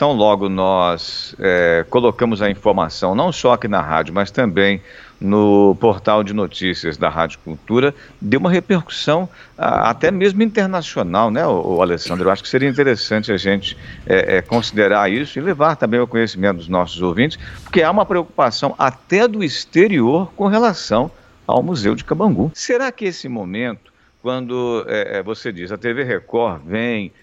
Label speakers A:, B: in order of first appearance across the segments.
A: tão logo nós colocamos a informação, não só aqui na rádio, mas também no portal de notícias da Rádio Cultura, deu uma repercussão até mesmo internacional, né, o Alessandro? Eu acho que seria interessante a gente considerar isso e levar também ao conhecimento dos nossos ouvintes, porque há uma preocupação até do exterior com relação ao Museu de Cabangu. Será que esse momento, quando você diz, a TV Record vem,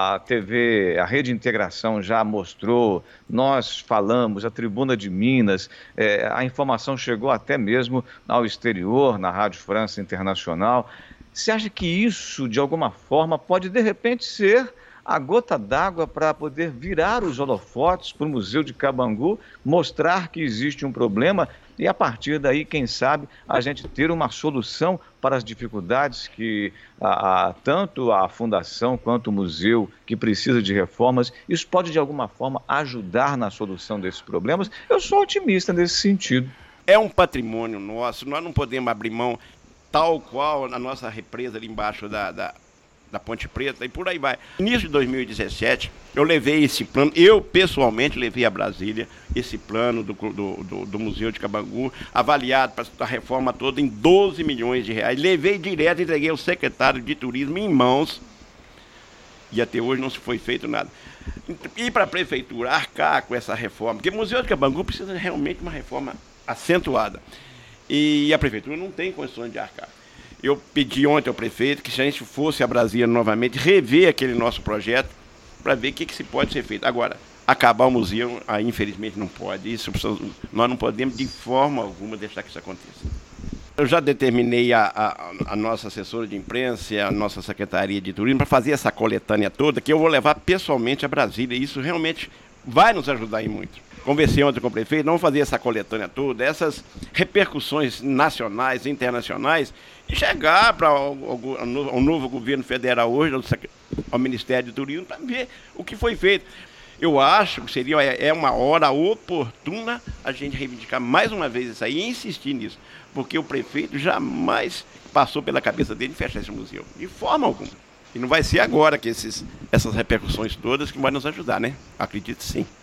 A: a Rede Integração já mostrou, nós falamos, a Tribuna de Minas, a informação chegou até mesmo ao exterior, na Rádio França Internacional. Você acha que isso, de alguma forma, pode, de repente, ser a gota d'água para poder virar os holofotes para o Museu de Cabangu, mostrar que existe um problema e, a partir daí, quem sabe, a gente ter uma solução para as dificuldades que tanto a Fundação quanto o museu, que precisa de reformas, isso pode, de alguma forma, ajudar na solução desses problemas? Eu sou otimista nesse sentido.
B: É um patrimônio nosso, nós não podemos abrir mão, tal qual na nossa represa ali embaixo da Ponte Preta e por aí vai. No início de 2017, eu levei esse plano, eu pessoalmente levei a Brasília esse plano do Museu de Cabangu, avaliado para a reforma toda em 12 milhões de reais. Levei direto, entreguei ao secretário de Turismo em mãos e até hoje não se foi feito nada. E para a prefeitura arcar com essa reforma, porque o Museu de Cabangu precisa realmente de uma reforma acentuada e a prefeitura não tem condições de arcar. Eu pedi ontem ao prefeito que, se a gente fosse a Brasília novamente, rever aquele nosso projeto para ver o que se pode ser feito. Agora, acabar o museu, aí, infelizmente, não pode. Isso, nós não podemos, de forma alguma, deixar que isso aconteça. Eu já determinei a nossa assessora de imprensa e a nossa secretaria de turismo para fazer essa coletânea toda, que eu vou levar pessoalmente a Brasília. E isso realmente vai nos ajudar aí muito. Conversei ontem com o prefeito, vamos fazer essa coletânea toda, essas repercussões nacionais e internacionais, e chegar para o novo governo federal hoje, ao Ministério do Turismo, para ver o que foi feito. Eu acho que seria uma hora oportuna a gente reivindicar mais uma vez isso aí e insistir nisso, porque o prefeito jamais passou pela cabeça dele fechar esse museu, de forma alguma. E não vai ser agora que essas repercussões todas que vão nos ajudar, né? Acredito sim.